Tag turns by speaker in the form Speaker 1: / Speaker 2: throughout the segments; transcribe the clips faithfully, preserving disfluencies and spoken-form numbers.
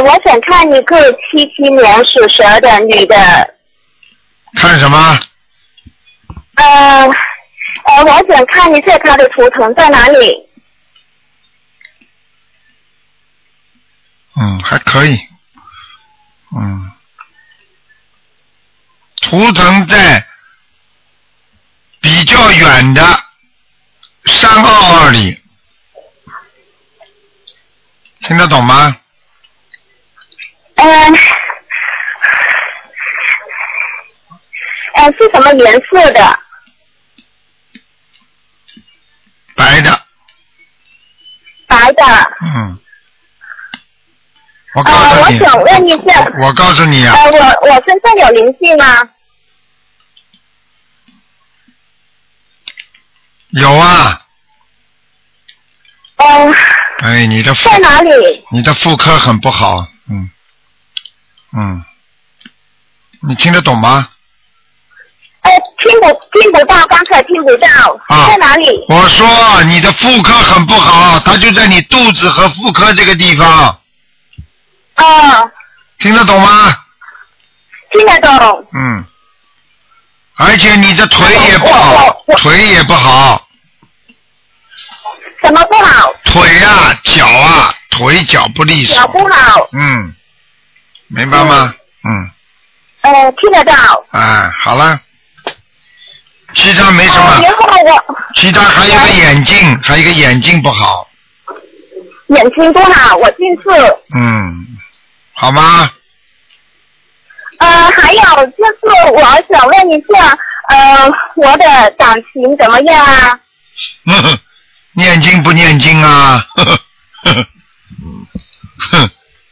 Speaker 1: 我想看一个七七年属蛇的女的。
Speaker 2: 看什么？
Speaker 1: 呃呃，我想看一下她的图腾在哪里。
Speaker 2: 嗯，还可以。嗯，图腾在比较远的三二二里，听得懂吗？
Speaker 1: 嗯、呃，呃，是什么颜色的？
Speaker 2: 白的。
Speaker 1: 白的。
Speaker 2: 嗯。我告诉你。
Speaker 1: 呃，我想问一下。
Speaker 2: 我告诉你啊。
Speaker 1: 呃，我我身上有灵性吗？
Speaker 2: 有啊。
Speaker 1: 嗯、呃。
Speaker 2: 哎，你的妇
Speaker 1: 在哪里？
Speaker 2: 你的妇科很不好，嗯嗯，你听得懂吗？
Speaker 1: 呃，听不听不到，刚才听不到。啊。在哪里？
Speaker 2: 我说你的妇科很不好，它就在你肚子和妇科这个地方。
Speaker 1: 啊。
Speaker 2: 听得懂吗？
Speaker 1: 听得懂。
Speaker 2: 嗯。而且你的腿也不好，腿也不好。
Speaker 1: 什么不好？
Speaker 2: 腿啊，脚啊，腿脚不利索。
Speaker 1: 脚不好。
Speaker 2: 嗯，明白吗？嗯。
Speaker 1: 嗯、呃，听得到。
Speaker 2: 哎，好了，其他没什么。
Speaker 1: 呃、然后我。
Speaker 2: 其他还有个眼睛，还有一个眼睛不好。
Speaker 1: 眼睛不好，我近视。
Speaker 2: 嗯，好吗？
Speaker 1: 呃，还有就是我想问一下，呃，我的感情怎么样啊？
Speaker 2: 呵呵，念经不念经啊？呵呵呵呵，哼，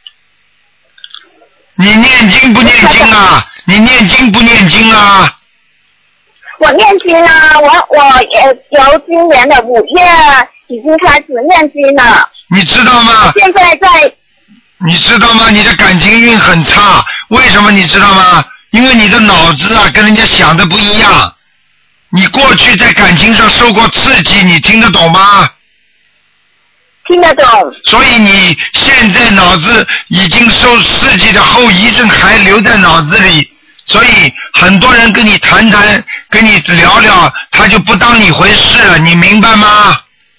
Speaker 2: 你念经不念经啊？你念经不念经啊？
Speaker 1: 我念经啊，我我呃由今年的五月已经开始念经了。
Speaker 2: 你知道吗？
Speaker 1: 现在在。
Speaker 2: 你知道吗？你的感情运很差，为什么你知道吗？因为你的脑子啊跟人家想的不一样。你过去在感情上受过刺激，你听得懂吗？
Speaker 1: 听得懂。
Speaker 2: 所以你现在脑子已经受刺激的后遗症还留在脑子里，所以很多人跟你谈谈，跟你聊聊，他就不当你回事了，你明白吗？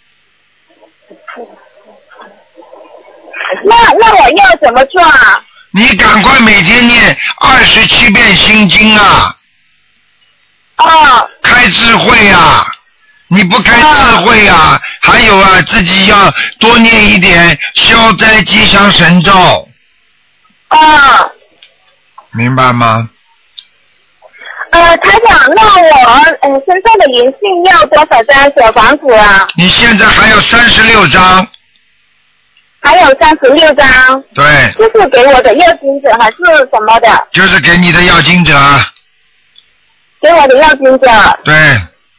Speaker 1: 那那我要怎么做啊？
Speaker 2: 你赶快每天念二十七遍心经啊！
Speaker 1: 哦。
Speaker 2: 开智慧啊！你不开智慧啊！哦、还有啊，自己要多念一点消灾吉祥神咒。
Speaker 1: 哦。
Speaker 2: 明白吗？
Speaker 1: 呃，台长，那我呃身上的灵性要多少张小房子啊？
Speaker 2: 你现在还有三十六张。
Speaker 1: 还有三十六张。
Speaker 2: 对。
Speaker 1: 就是给我的要经者还是什么的？
Speaker 2: 就是给你的要经者。
Speaker 1: 给我的要经者。
Speaker 2: 对。